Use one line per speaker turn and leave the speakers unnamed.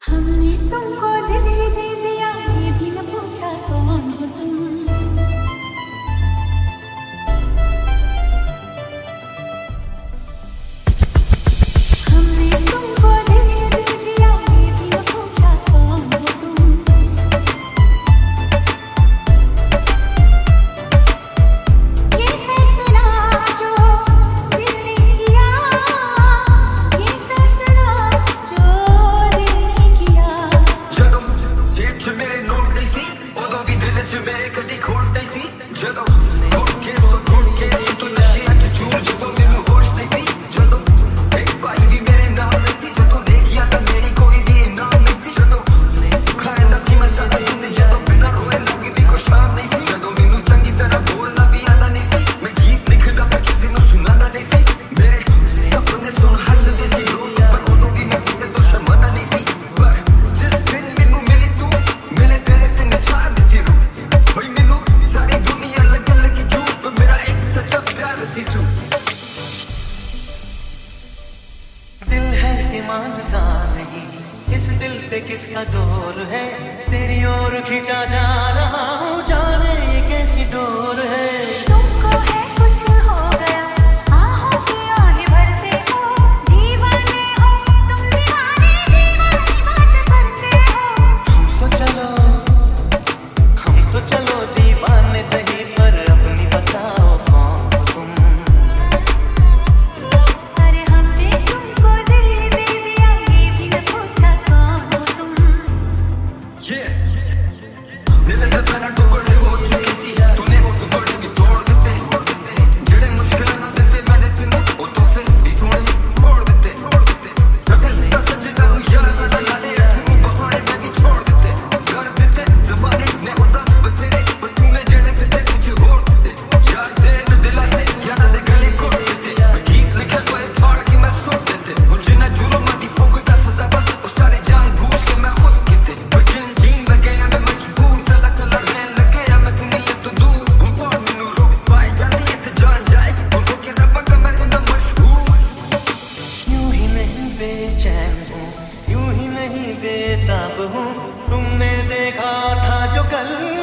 हमने तुमको दिल ही दे दिया, ये भी न पूछा कौन हो तुम। हमने तुमको दिल ही दे दिया, ये भी न पूछा कौन हो तुम। ये फैसला जो दिल ने किया, ये फैसला जो दिल ने किया।
ਜਦੋਂ ਜੇਬ 'ਚ ਮੇਰੇ ਨੋਟ ਨਹੀਂ ਸੀ, ਉਦੋਂ ਵੀ ਦਿਲ 'ਚ ਮੇਰੇ ਕਦੀ ਖੋਟ ਨਹੀਂ ਸੀ। ਜਦੋਂ ਖੋਟ ਕੇ ਤੂੰ ਨਸ਼ਿਆਂ 'ਚ ਚੂਰ, ਜਦੋਂ ਮੈਨੂੰ ਹੋਸ਼ ਨਹੀਂ ਸੀ। ਜਦੋਂ ਇੱਕ ਪਾਈ ਵੀ ਮੇਰੇ ਨਾਲ ਨਹੀਂ ਸੀ, ਜਦੋਂ ਦੇਖਿਆ ਤਾਂ ਮੇਰੀ ਕੋਈ ਵੀ ਇਨਾਮ ਨਹੀਂ ਸੀ। ਜਦੋਂ ਖਾਂਦਾ ਸੀ ਮੈਂ ਸਾਰਾ ਦਿਨ, ਜਦੋਂ ਬਿਨਾਂ ਰੋਏ ਲੱਗਦੀ ਕੋਈ ਸ਼ਾਮ ਨਹੀਂ ਸੀ। ਜਦੋਂ ਮੈਨੂੰ ਚੰਗੀ ਤਰ੍ਹਾਂ ਬੋਲਣਾ ਵੀ ਆਉਂਦਾ ਨਹੀਂ ਸੀ, ਮੈਂ ਗੀਤ ਲਿਖਦਾ ਪਰ ਕਿਸੇ ਨੂੰ ਸੁਣਾਉਂਦਾ ਨਹੀਂ ਸੀ। ਮੇਰੇ ਸੁਪਨੇ ਸੁਣ ਹੱਸਦੇ ਸੀ ਲੋਕ, ਪਰ ਉਦੋਂ ਵੀ ਮੈਂ ਕਿਸੇ ਤੋਂ ਸ਼ਰਮਾਉਂਦਾ ਨਹੀਂ ਸੀ। ਪਰ ਜਿਸ ਦਿਨ ਮੈਨੂੰ ਮਿਲੀ ਤੂੰ, ਮਿਲੇ ਤੇਰੇ ਤੇ ਨਿਛਾੜ ਦਿੱਤੀ ਰੂਹ। ਬਈ ਮੈਨੂੰ ਸਾਰੀ ਦੁਨੀਆ ਲੱਗਣ ਲੱਗੀ ਝੂਠ, ਪਰ ਮੇਰਾ ਇੱਕ ਸੱਚਾ ਪਿਆਰ ਸੀ ਤੂੰ।
दिल है ईमानदा नहीं, इस दिल से किसका डोर है। तेरी ओर खींचा जा रहा हूँ, जाने ये कैसी डोर है।
तुमको है कुछ हो गया, आहों की आहें भरते हो। दीवाने हो तुम, दीवाने दीवानी बात करते हो।
हम तो चलो दीवाने सही, पर अपनी बताओ कौन हो तुम।
अरे हमने तुमको दिल ही दे दिया, ये भी न पूछा कौन हो तुम।
दिल दे तेरा टुकड़े हो चुके सी, तूने वो टुकड़े भी तोड़ ਦਿੱਤੇ। ਜਿਹੜੇ ਮੁਸ਼ਕਿਲਾਂ ਨਾ ਦਿੱਤੇ ਮੈਨੇ ਤੈਨੂੰ, ਉਹ ਤੋਹਫੇ ਵੀ ਤੂਨੇ ਮੋੜ ਦਿੱਤੇ। ਰਸਲ ਤਾਂ ਸੱਜਣਾ ਨੂੰ ਯਾਰ ਸਾਡਾ ਨਾਲੇ ਤੂੰ ਬਹਾਨੇ ਮੈਂ ਵੀ ਛੋੜ ਦਿੱਤੇ। ਕਰ ਦਿੱਤੇ ਜ਼ਮਾਨੇ ਨੇ ਉਦਾਂ ਬਥੇਰੇ, ਪਰ ਤੂਨੇ ਜਿਹੜੇ ਦਿੱਤੇ ਕੁਝ ਹੋਰ ਦਿੱਤੇ। ਯਾਰ ਦੇ ਦਿਲਾਂ ਸੇ ਯਾਰਾਂ ਦੇ ਗਲੇ ਘੋਟ ਦਿੱਤੇ। ਮੈਂ ਗੀਤ ਲਿਖਿਆ ਪਰ ਫਾੜ ਕੇ ਮੈਂ ਸੁੱਟ ਦਿੱਤੇ। ਹੁਣ ਜਿੰਨਾ ਜ਼ੁਲਮਾਂ ਦੀ ਭੁਗਤਾ ਸਜ਼ਾ ਬਸ, ਉਹ ਸਾਰੇ ਜਾਣ ਬੂਝ ਕੇ ਮੈਂ ਖੁਦ ਕੀਤੇ। ਪਰ ਜੀਣ ਲੱਗੇ ਆ ਮੈਂ ਮਜਬੂਰ, ਤਲਾ ਤਲਾ ਰਹਿਣ ਲੱਗੇ ਆ ਮੈਂ ਦੁਨੀਆ ਤੋਂ ਦੂਰ। ਹੁਣ ਕੌਣ ਮੈਨੂੰ ਰੋਕ ਪਾਏ, ਜਾਂਦੀ ਇੱਥੇ ਜਾਨ ਜਾਏ। ਹੁਣ ਕੋ ਕਿ ਰੱਬਾ ਕਾ ਮੈਂ ਹੁੰਦਾ ਮਸ਼ਹੂਰ।
यूं ही नहीं बेचैन हूँ, यूं ही नहीं बेताब हूँ। तुमने देखा था जो कल